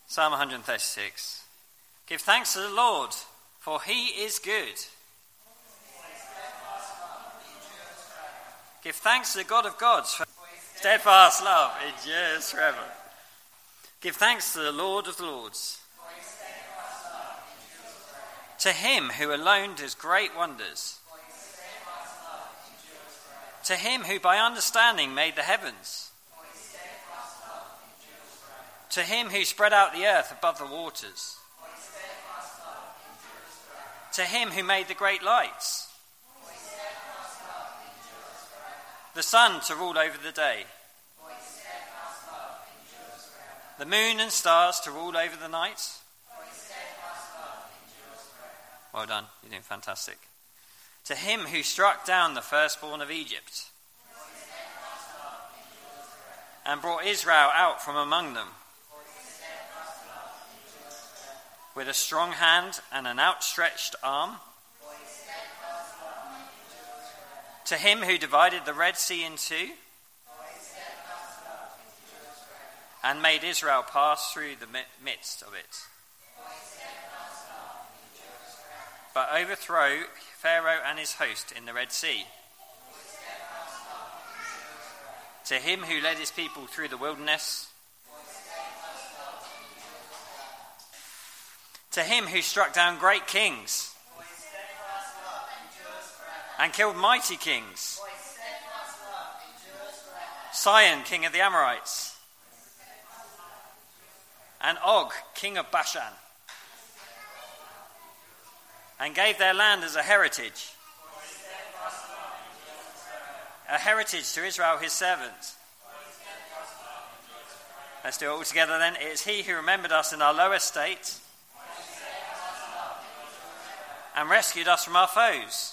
Psalm 136. Give thanks to the Lord, for he is good. Give thanks to the God of gods, for steadfast love endures forever. Give thanks to the Lord of lords, to him who alone does great wonders, to him who by understanding made the heavens, to him who spread out the earth above the waters, to him who made the great lights, the sun to rule over the day, the moon and stars to rule over the night. Well done, you're doing fantastic. To him who struck down the firstborn of Egypt and brought Israel out from among them with a strong hand and an outstretched arm. To him who divided the Red Sea in two and made Israel pass through the midst of it, but overthrow Pharaoh and his host in the Red Sea. To him who led his people through the wilderness, to him who struck down great kings and killed mighty kings, Sihon, king of the Amorites, and Og, king of Bashan, and gave their land as a heritage to Israel his servant. Let's do it all together then. It is he who remembered us in our low estate and rescued us from our foes.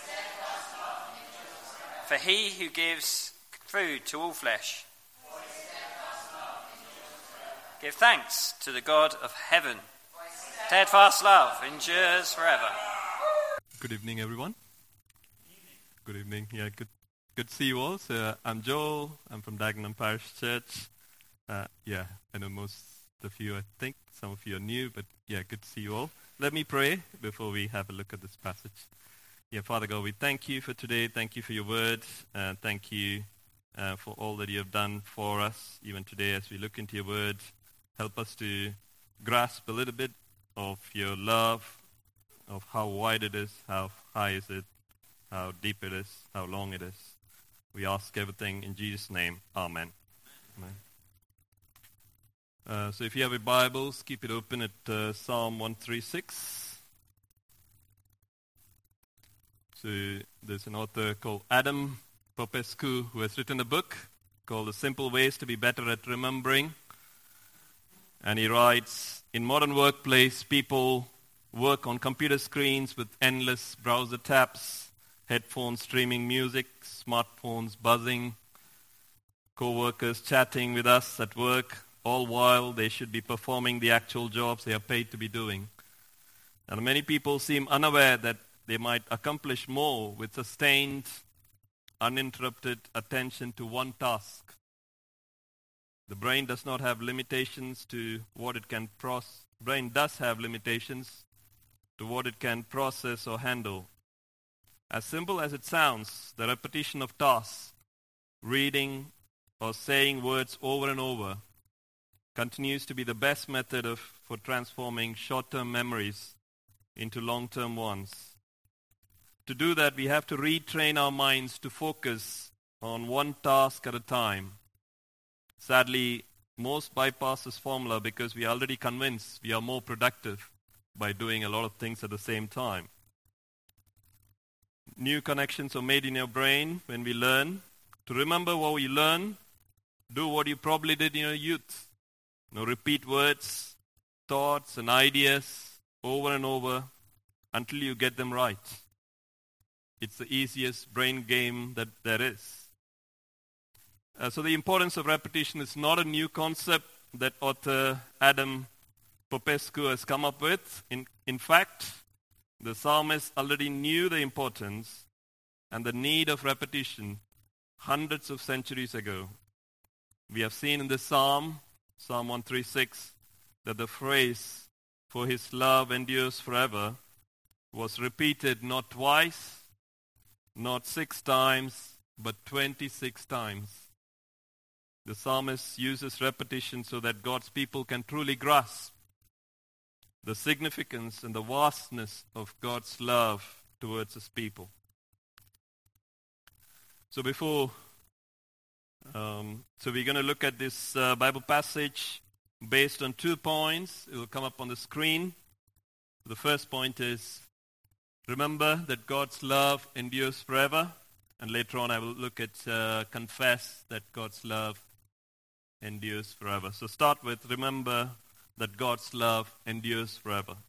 For he who gives food to all flesh. Give thanks to the God of heaven. Steadfast love endures forever. Good evening, everyone. Good evening. Yeah, good to see you all. So I'm Joel. I'm from Dagenham Parish Church. I know most of you, I think. Some of you are new, but yeah, good to see you all. Let me pray before we have a look at this passage. Yeah, Father God, we thank you for today. Thank you for your word. Thank you for all that you have done for us, even today as we look into your word. Help us to grasp a little bit of your love, of how wide it is, how high is it, how deep it is, how long it is. We ask everything in Jesus' name. Amen. Amen. So if you have your Bibles, keep it open at Psalm 136. So there's an author called Adam Popescu who has written a book called The Simple Ways to Be Better at Remembering. And he writes, in modern workplace, people work on computer screens with endless browser tabs, headphones streaming music, smartphones buzzing, co-workers chatting with us at work, all while they should be performing the actual jobs they are paid to be doing. And many people seem unaware that they might accomplish more with sustained, uninterrupted attention to one task. The brain does not have limitations to what it can process. Brain does have limitations to what it can process or handle. As simple as it sounds, the repetition of tasks, reading or saying words over and over, continues to be the best method for transforming short-term memories into long-term ones. To do that, we have to retrain our minds to focus on one task at a time. Sadly, most bypass this formula because we are already convinced we are more productive by doing a lot of things at the same time. New connections are made in your brain when we learn. To remember what we learn, do what you probably did in your youth. Repeat words, thoughts, and ideas over and over until you get them right. It's the easiest brain game that there is. So the importance of repetition is not a new concept that author Adam Popescu has come up with. In fact, the psalmist already knew the importance and the need of repetition hundreds of centuries ago. We have seen in this psalm, Psalm 136, that the phrase, "for his love endures forever," was repeated not twice, not 6 times, but 26 times. The psalmist uses repetition so that God's people can truly grasp the significance and the vastness of God's love towards his people. So we're going to look at this Bible passage based on 2 points. It will come up on the screen. The first point is, remember that God's love endures forever. And later on I will look at confess that God's love endures forever. So start with, remember that God's love endures forever.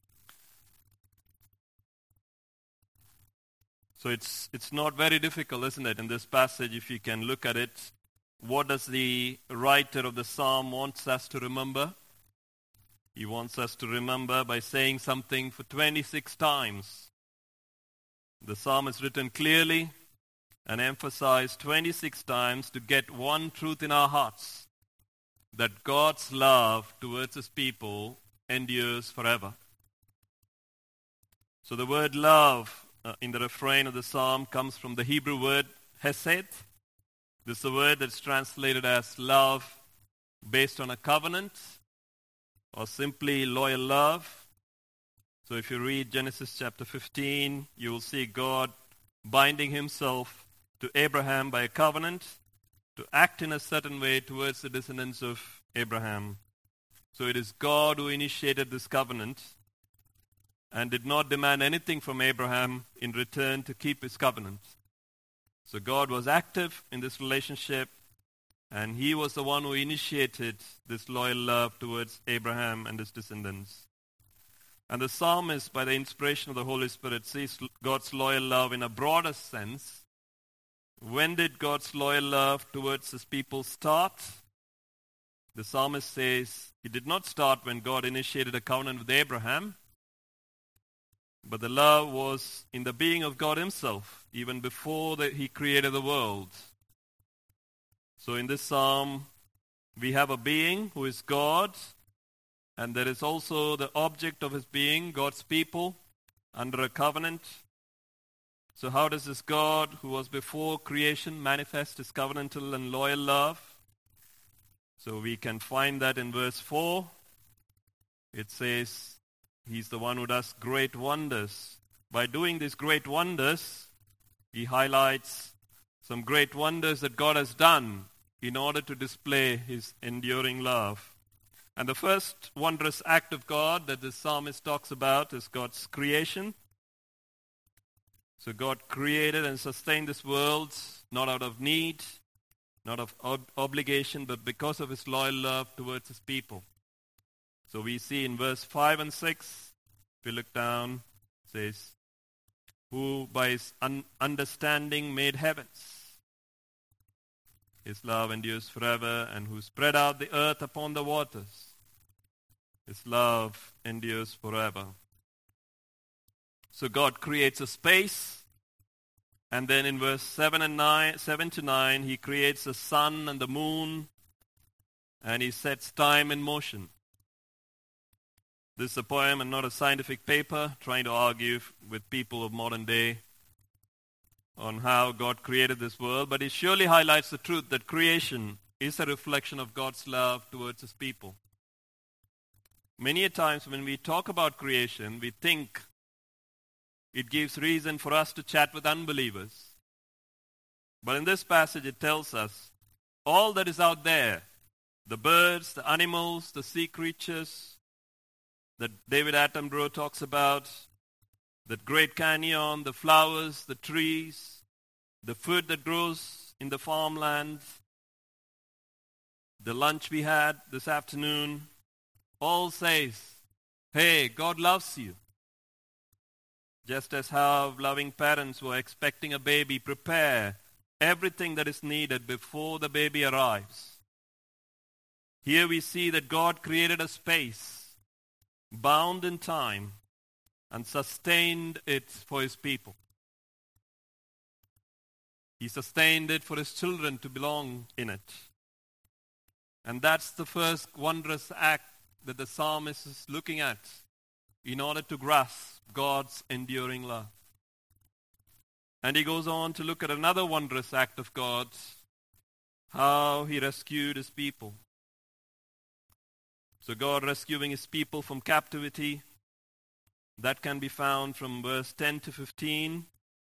So it's not very difficult, isn't it, in this passage, if you can look at it. What does the writer of the psalm wants us to remember? He wants us to remember by saying something for 26 times. The psalm is written clearly and emphasized 26 times to get one truth in our hearts, that God's love towards his people endures forever. So the word love in the refrain of the psalm comes from the Hebrew word hesed. This is a word that's translated as love based on a covenant or simply loyal love. So if you read Genesis chapter 15, you will see God binding himself to Abraham by a covenant to act in a certain way towards the descendants of Abraham. So it is God who initiated this covenant and did not demand anything from Abraham in return to keep his covenant. So God was active in this relationship, and he was the one who initiated this loyal love towards Abraham and his descendants. And the psalmist, by the inspiration of the Holy Spirit, sees God's loyal love in a broader sense. When did God's loyal love towards his people start? The psalmist says it did not start when God initiated a covenant with Abraham, but the love was in the being of God himself, even before he created the world. So in this psalm, we have a being who is God, and there is also the object of his being, God's people, under a covenant. So how does this God, who was before creation, manifest his covenantal and loyal love? So we can find that in verse 4. It says, he's the one who does great wonders. By doing these great wonders, he highlights some great wonders that God has done in order to display his enduring love. And the first wondrous act of God that the psalmist talks about is God's creation. So God created and sustained this world not out of need, not of obligation, but because of his loyal love towards his people. So we see in verse 5 and 6, if you look down, it says, who by his understanding made heavens. His love endures forever, and who spread out the earth upon the waters. His love endures forever. So God creates a space, and then in verse 7 to 9, he creates the sun and the moon, and he sets time in motion. This is a poem and not a scientific paper trying to argue with people of modern day on how God created this world, but it surely highlights the truth that creation is a reflection of God's love towards his people. Many a times when we talk about creation, we think it gives reason for us to chat with unbelievers. But in this passage it tells us all that is out there, the birds, the animals, the sea creatures that David Attenborough talks about, the Great Canyon, the flowers, the trees, the food that grows in the farmland, the lunch we had this afternoon, all says, hey, God loves you. Just as how loving parents who are expecting a baby prepare everything that is needed before the baby arrives. Here we see that God created a space bound in time and sustained it for his people. He sustained it for his children to belong in it. And that's the first wondrous act that the psalmist is looking at in order to grasp God's enduring love. And he goes on to look at another wondrous act of God, how he rescued his people. So God rescuing his people from captivity, that can be found from verse 10 to 15.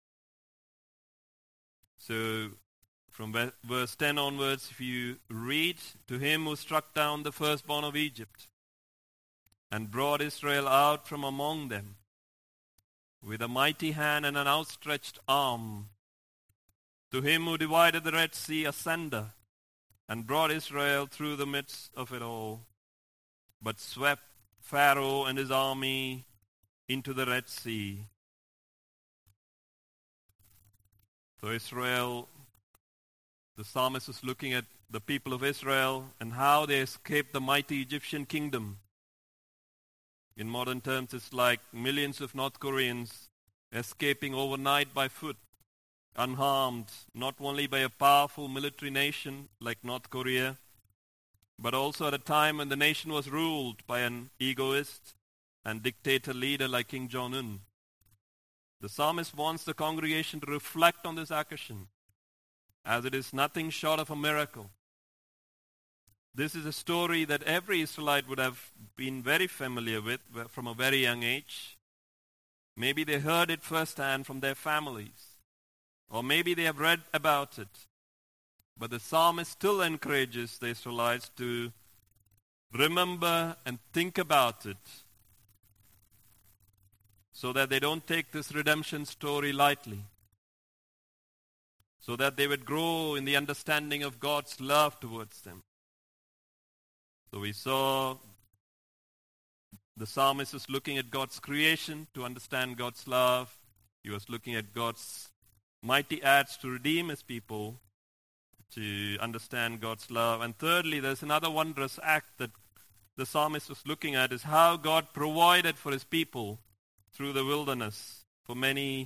So from verse 10 onwards, if you read, to him who struck down the firstborn of Egypt and brought Israel out from among them with a mighty hand and an outstretched arm, to him who divided the Red Sea asunder and brought Israel through the midst of it all, but swept Pharaoh and his army into the Red Sea. So Israel, the psalmist is looking at the people of Israel and how they escaped the mighty Egyptian kingdom. In modern terms, it's like millions of North Koreans escaping overnight by foot, unharmed, not only by a powerful military nation like North Korea, but also at a time when the nation was ruled by an egoist and dictator leader like King Jong-un. The psalmist wants the congregation to reflect on this occasion, as it is nothing short of a miracle. This is a story that every Israelite would have been very familiar with from a very young age. Maybe they heard it firsthand from their families, or maybe they have read about it. But the psalmist still encourages the Israelites to remember and think about it, so that they don't take this redemption story lightly, so that they would grow in the understanding of God's love towards them. So we saw the psalmist is looking at God's creation to understand God's love. He was looking at God's mighty acts to redeem his people, to understand God's love. And thirdly, there's another wondrous act that the psalmist was looking at, is how God provided for his people through the wilderness for many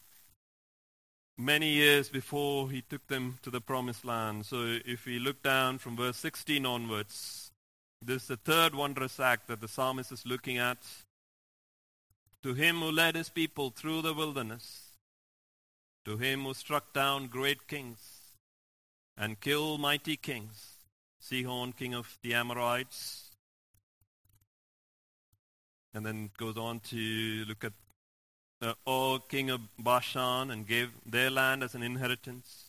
years before he took them to the promised land. So if we look down from verse 16 onwards, this is the third wondrous act that the psalmist is looking at. To him who led his people through the wilderness, to him who struck down great kings and killed mighty kings, Sihon, king of the Amorites. And then it goes on to look at Og, king of Bashan, and gave their land as an inheritance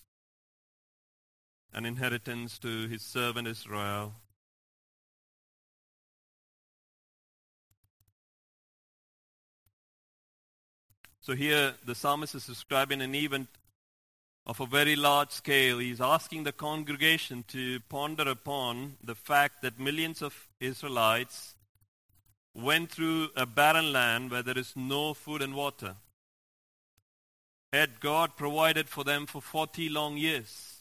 to his servant Israel. So here the psalmist is describing an event of a very large scale. He's asking the congregation to ponder upon the fact that millions of Israelites went through a barren land where there is no food and water. Yet God provided for them for 40 long years.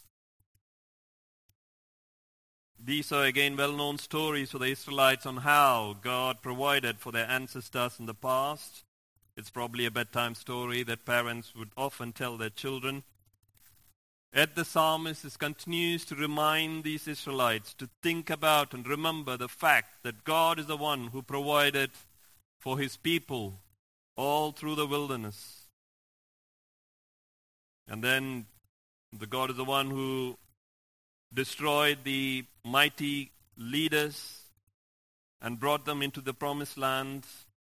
These are again well-known stories for the Israelites on how God provided for their ancestors in the past. It's probably a bedtime story that parents would often tell their children. Yet the psalmist continues to remind these Israelites to think about and remember the fact that God is the one who provided for his people all through the wilderness. And then the God is the one who destroyed the mighty leaders and brought them into the promised land.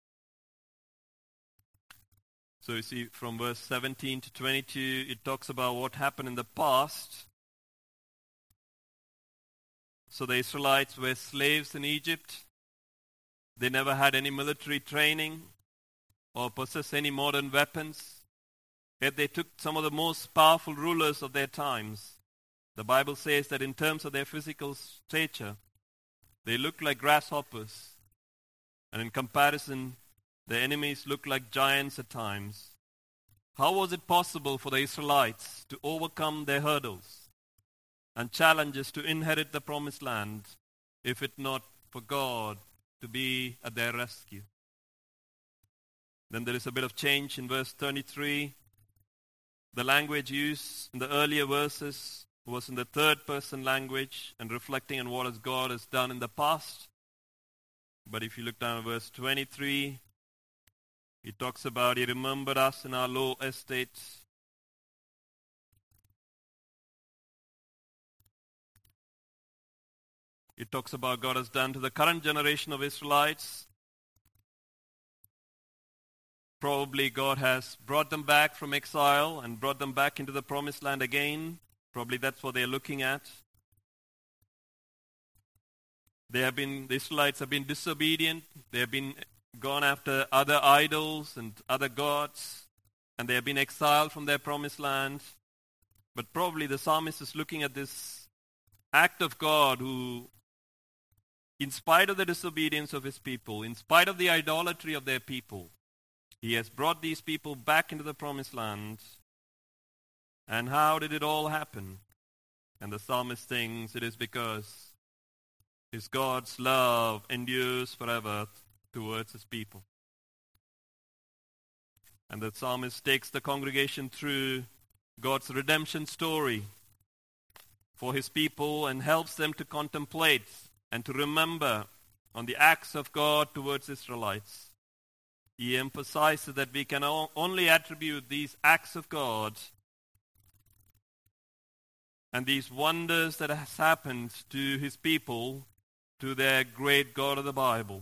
So you see from verse 17 to 22, it talks about what happened in the past. So the Israelites were slaves in Egypt. They never had any military training or possessed any modern weapons. Yet they took some of the most powerful rulers of their times. The Bible says that in terms of their physical stature, they looked like grasshoppers. And in comparison, the enemies looked like giants at times. How was it possible for the Israelites to overcome their hurdles and challenges to inherit the promised land if it not for God to be at their rescue? Then there is a bit of change in verse 33. The language used in the earlier verses was in the third person language and reflecting on what God has done in the past. But if you look down at verse 23, he talks about he remembered us in our low estates. It talks about God has done to the current generation of Israelites. Probably God has brought them back from exile and brought them back into the promised land again. Probably that's what they're looking at. The Israelites have been disobedient. They have been gone after other idols and other gods, and they have been exiled from their promised land. But probably the psalmist is looking at this act of God who, in spite of the disobedience of his people, in spite of the idolatry of their people, he has brought these people back into the promised land. And how did it all happen? And the psalmist thinks it is because his God's love endures forever towards his people. And the psalmist takes the congregation through God's redemption story for his people and helps them to contemplate and to remember on the acts of God towards Israelites. He emphasizes that we can only attribute these acts of God and these wonders that has happened to his people to their great God of the Bible.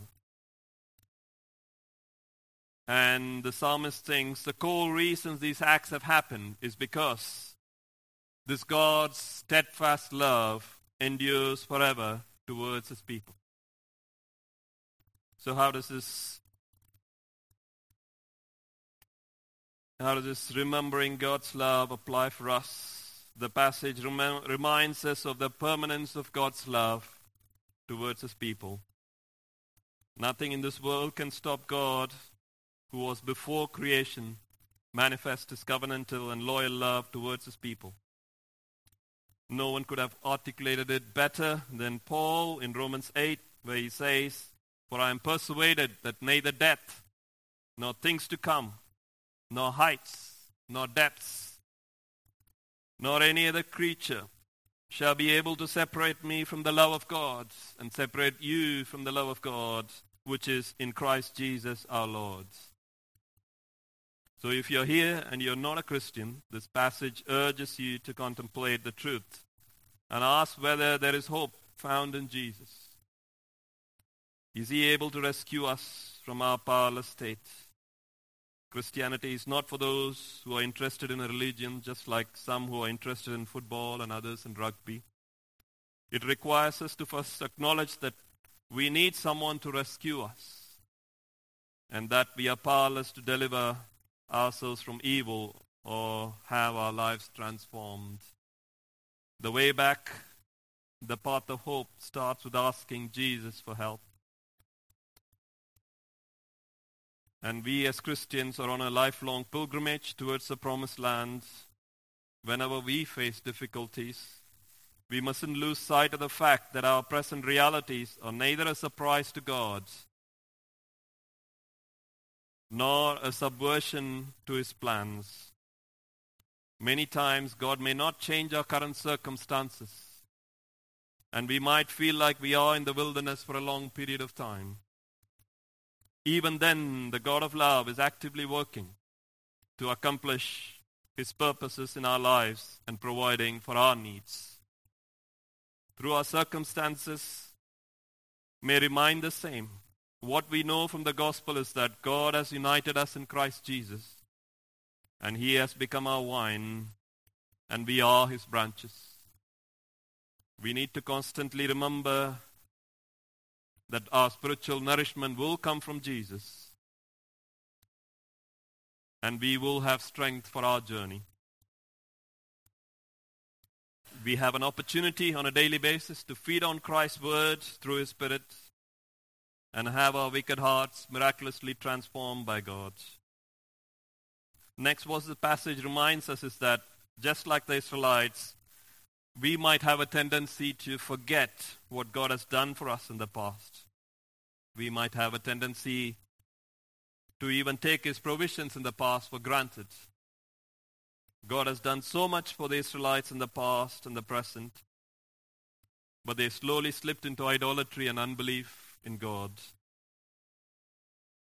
And the psalmist thinks the core reasons these acts have happened is because this God's steadfast love endures forever towards his people. So how does this remembering God's love apply for us? The passage reminds us of the permanence of God's love towards his people. Nothing in this world can stop God, who was before creation, manifest his covenantal and loyal love towards his people. No one could have articulated it better than Paul in Romans 8, where he says, "For I am persuaded that neither death, nor things to come, nor heights, nor depths, nor any other creature shall be able to separate me from the love of God and separate you from the love of God, which is in Christ Jesus our Lord." So if you're here and you're not a Christian, this passage urges you to contemplate the truth and ask whether there is hope found in Jesus. Is he able to rescue us from our powerless state? Christianity is not for those who are interested in a religion, just like some who are interested in football and others in rugby. It requires us to first acknowledge that we need someone to rescue us and that we are powerless to deliver ourselves from evil or have our lives transformed. The way back, the path of hope, starts with asking Jesus for help. And we as Christians are on a lifelong pilgrimage towards the promised land. Whenever we face difficulties, we mustn't lose sight of the fact that our present realities are neither a surprise to God nor a subversion to his plans. Many times God may not change our current circumstances, and we might feel like we are in the wilderness for a long period of time. Even then, the God of love is actively working to accomplish his purposes in our lives and providing for our needs. Through our circumstances may remain the same. What we know from the gospel is that God has united us in Christ Jesus, and he has become our vine, and we are his branches. We need to constantly remember that our spiritual nourishment will come from Jesus, and we will have strength for our journey. We have an opportunity on a daily basis to feed on Christ's word through his Spirit and have our wicked hearts miraculously transformed by God. Next, what the passage reminds us is that just like the Israelites, we might have a tendency to forget what God has done for us in the past. We might have a tendency to even take his provisions in the past for granted. God has done so much for the Israelites in the past and the present, but they slowly slipped into idolatry and unbelief in God.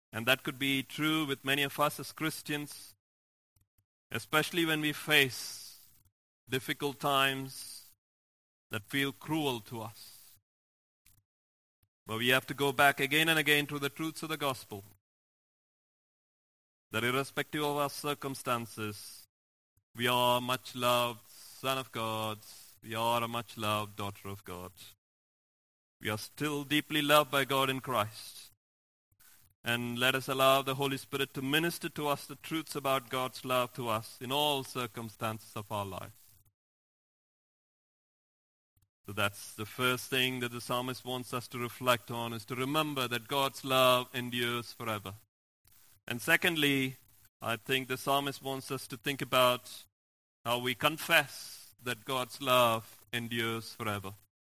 And that could be true with many of us as Christians, especially when we face difficult times that feel cruel to us. But we have to go back again and again to the truths of the gospel, that irrespective of our circumstances, we are a much loved son of God. We are a much loved daughter of God. We are still deeply loved by God in Christ. And let us allow the Holy Spirit to minister to us the truths about God's love to us in all circumstances of our lives. So that's the first thing that the psalmist wants us to reflect on, is to remember that God's love endures forever. And secondly, I think the psalmist wants us to think about how we confess that God's love endures forever.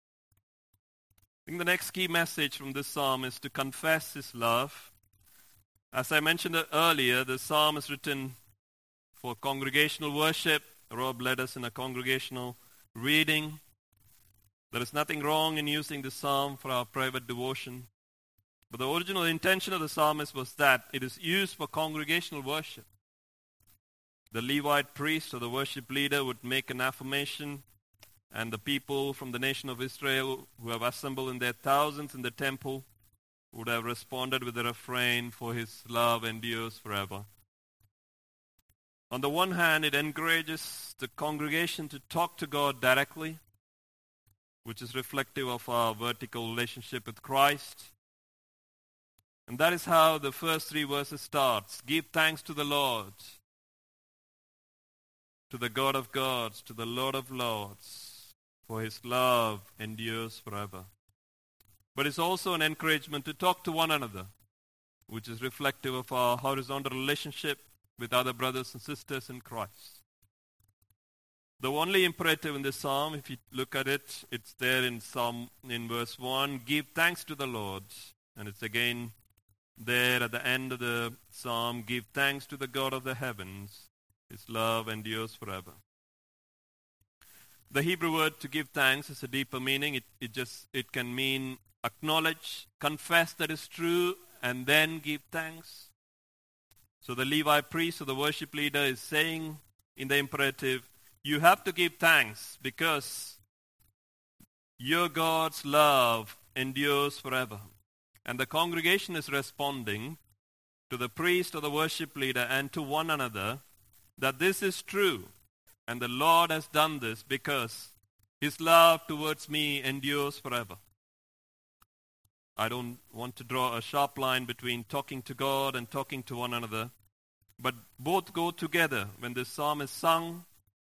I think the next key message from this psalm is to confess his love. As I mentioned earlier, the psalm is written for congregational worship. Rob led us in a congregational reading. There is nothing wrong in using the psalm for our private devotion. But the original intention of the psalmist was that it is used for congregational worship. The Levite priest or the worship leader would make an affirmation, and the people from the nation of Israel who have assembled in their thousands in the temple would have responded with the refrain, "For his love endures forever." On the one hand, it encourages the congregation to talk to God directly, which is reflective of our vertical relationship with Christ. And that is how the first 3 verses starts. Give thanks to the Lord, to the God of gods, to the Lord of lords, for his love endures forever. But it's also an encouragement to talk to one another, which is reflective of our horizontal relationship with other brothers and sisters in Christ. The only imperative in this psalm, if you look at it, it's there in verse 1, give thanks to the Lord. And it's again there at the end of the psalm, give thanks to the God of the heavens. His love endures forever. The Hebrew word to give thanks is a deeper meaning. It can mean acknowledge, confess that is true, and then give thanks. So the Levite priest or the worship leader is saying in the imperative, you have to give thanks because your God's love endures forever. And the congregation is responding to the priest or the worship leader and to one another that this is true. And the Lord has done this because his love towards me endures forever. I don't want to draw a sharp line between talking to God and talking to one another, but both go together when this psalm is sung,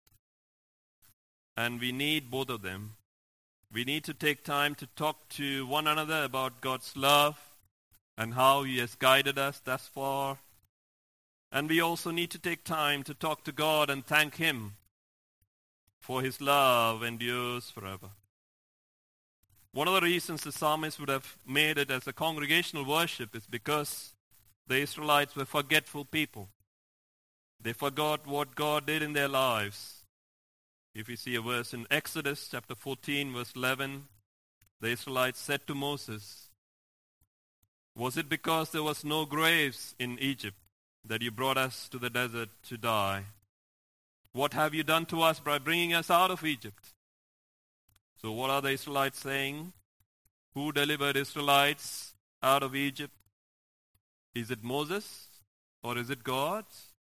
and we need both of them. We need to take time to talk to one another about God's love and how he has guided us thus far. And we also need to take time to talk to God and thank him for his love endures forever. One of the reasons the psalmist would have made it as a congregational worship is because the Israelites were forgetful people. They forgot what God did in their lives. If you see a verse in Exodus chapter 14, verse 11, the Israelites said to Moses, was it because there was no graves in Egypt that you brought us to the desert to die? What have you done to us by bringing us out of Egypt? So what are the Israelites saying? Who delivered Israelites out of Egypt? Is it Moses or is it God?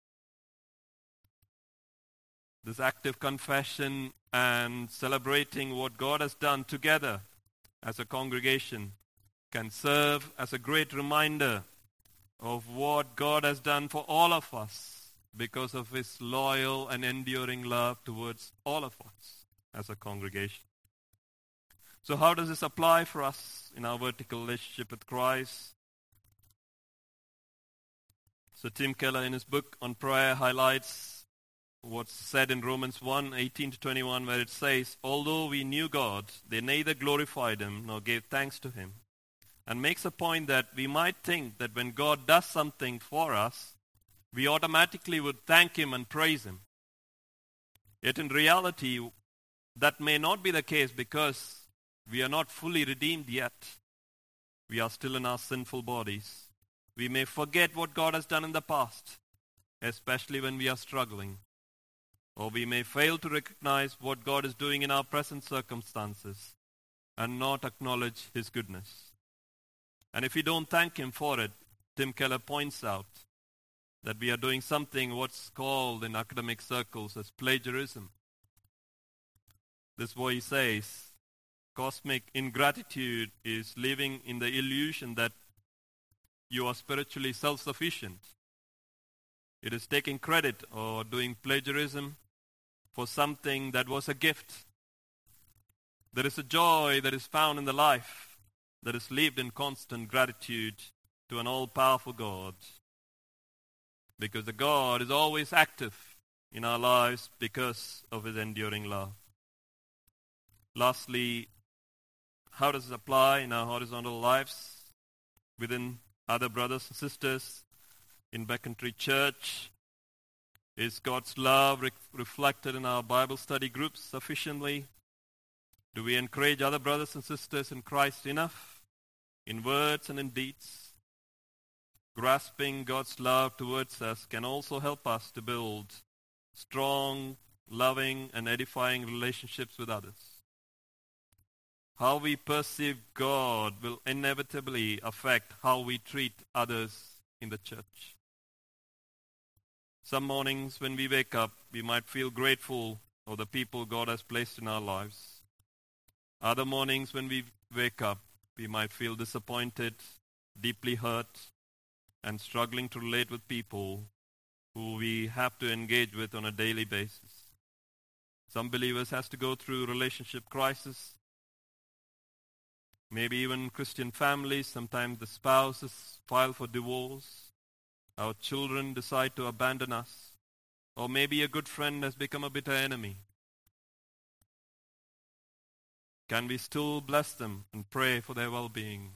This active confession and celebrating what God has done together as a congregation can serve as a great reminder of what God has done for all of us because of his loyal and enduring love towards all of us as a congregation. So how does this apply for us in our vertical relationship with Christ? So Tim Keller in his book on prayer highlights what's said in Romans 1, 18-21, where it says, although we knew God, they neither glorified him nor gave thanks to him. And makes a point that we might think that when God does something for us, we automatically would thank him and praise him. Yet in reality, that may not be the case because we are not fully redeemed yet. We are still in our sinful bodies. we may forget what God has done in the past, especially when we are struggling. Or we may fail to recognize what God is doing in our present circumstances and not acknowledge His goodness. And if we don't thank Him for it, Tim Keller points out that we are doing something what's called in academic circles as plagiarism. This is what he says: cosmic ingratitude is living in the illusion that you are spiritually self-sufficient. It is taking credit or doing plagiarism for something that was a gift. There is a joy that is found in the life that is lived in constant gratitude to an all-powerful God, because the God is always active in our lives because of His enduring love. Lastly, how does it apply in our horizontal lives within other brothers and sisters in Beacon Tree Church? Is God's love reflected in our Bible study groups sufficiently? Do we encourage other brothers and sisters in Christ enough, in words and in deeds? Grasping God's love towards us can also help us to build strong, loving, and edifying relationships with others. How we perceive God will inevitably affect how we treat others in the church. Some mornings when we wake up, we might feel grateful for the people God has placed in our lives. Other mornings when we wake up, we might feel disappointed, deeply hurt, and struggling to relate with people who we have to engage with on a daily basis. Some believers has to go through relationship crisis. Maybe even Christian families, sometimes the spouses file for divorce. Our children decide to abandon us. Or maybe a good friend has become a bitter enemy. Can we still bless them and pray for their well-being?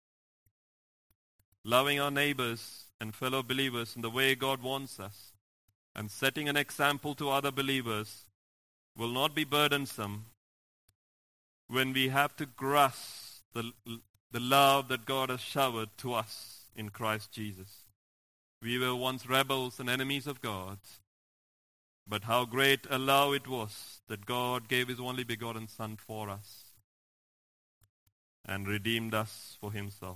Loving our neighbors and fellow believers in the way God wants us and setting an example to other believers will not be burdensome when we have to grasp the love that God has showered to us in Christ Jesus. We were once rebels and enemies of God, but how great a love it was that God gave His only begotten Son for us and redeemed us for Himself.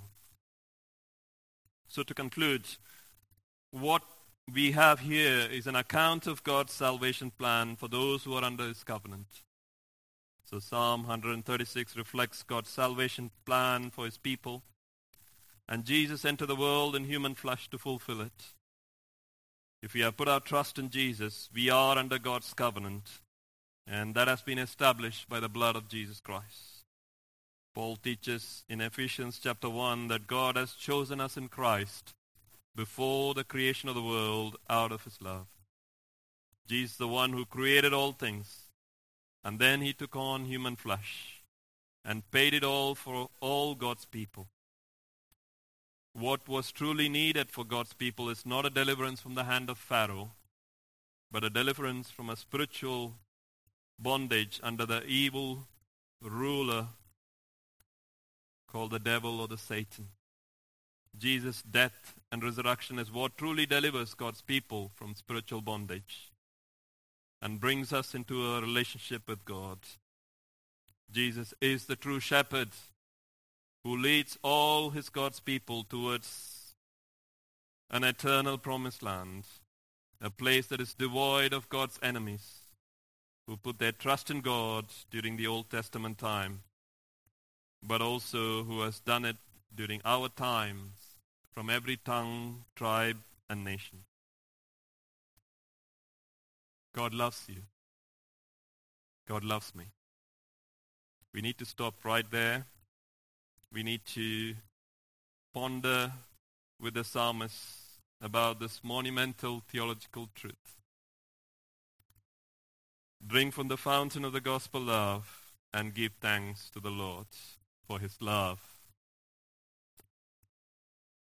So to conclude, what we have here is an account of God's salvation plan for those who are under His covenant. So Psalm 136 reflects God's salvation plan for His people, and Jesus entered the world in human flesh to fulfill it. If we have put our trust in Jesus, we are under God's covenant, and that has been established by the blood of Jesus Christ. Paul teaches in Ephesians chapter 1 that God has chosen us in Christ before the creation of the world out of His love. Jesus is the one who created all things, and then He took on human flesh and paid it all for all God's people. What was truly needed for God's people is not a deliverance from the hand of Pharaoh, but a deliverance from a spiritual bondage under the evil ruler called the devil or the Satan. Jesus' death and resurrection is what truly delivers God's people from spiritual bondage and brings us into a relationship with God. Jesus is the true shepherd who leads all God's people towards an eternal promised land, a place that is devoid of God's enemies who put their trust in God during the Old Testament time, but also who has done it during our times from every tongue, tribe, and nation. God loves you. God loves me. We need to stop right there. We need to ponder with the psalmist about this monumental theological truth. Drink from the fountain of the gospel love and give thanks to the Lord for His love